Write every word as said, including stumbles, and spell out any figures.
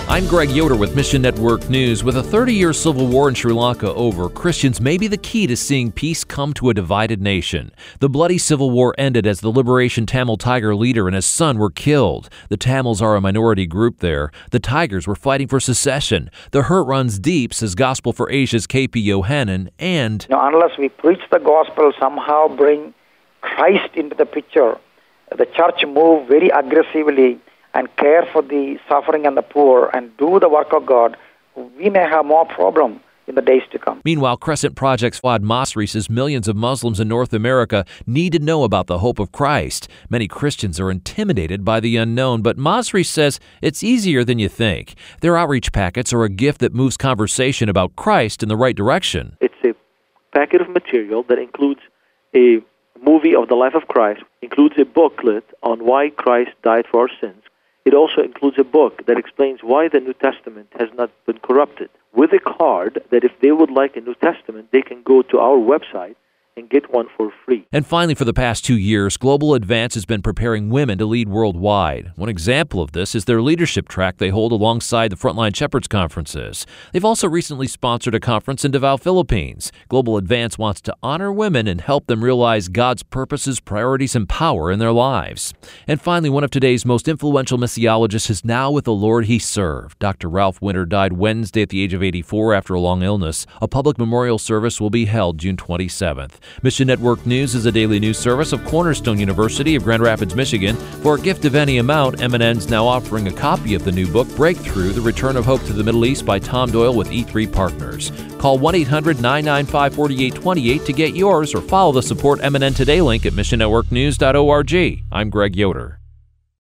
I'm Greg Yoder with Mission Network News. With a thirty-year civil war in Sri Lanka over, Christians may be the key to seeing peace come to a divided nation. The bloody civil war ended as the Liberation Tamil Tiger leader and his son were killed. The Tamils are a minority group there. The Tigers were fighting for secession. The hurt runs deep, says Gospel for Asia's K P Yohanan, and you know, unless we preach the gospel, somehow bring Christ into the picture, the church move very aggressively and care for the suffering and the poor and do the work of God, we may have more problem in the days to come. Meanwhile, Crescent Project's Fuad Masri says millions of Muslims in North America need to know about the hope of Christ. Many Christians are intimidated by the unknown, but Masri says it's easier than you think. Their outreach packets are a gift that moves conversation about Christ in the right direction. It's a packet of material that includes a movie of the life of Christ, includes a booklet on why Christ died for our sins. It also includes a book that explains why the New Testament has not been corrupted, with a card that if they would like a New Testament, they can go to our website and get one for free. And finally, for the past two years, Global Advance has been preparing women to lead worldwide. One example of this is their leadership track they hold alongside the Frontline Shepherds conferences. They've also recently sponsored a conference in Davao, Philippines. Global Advance wants to honor women and help them realize God's purposes, priorities, and power in their lives. And finally, one of today's most influential missiologists is now with the Lord he served. Doctor Ralph Winter died Wednesday at the age of eighty-four after a long illness. A public memorial service will be held June twenty-seventh. Mission Network News is a daily news service of Cornerstone University of Grand Rapids, Michigan. For a gift of any amount, M N N's now offering a copy of the new book, Breakthrough, The Return of Hope to the Middle East by Tom Doyle with E three Partners. Call one eight hundred nine nine five four eight two eight to get yours or follow the Support M N N Today link at mission network news dot org. I'm Greg Yoder.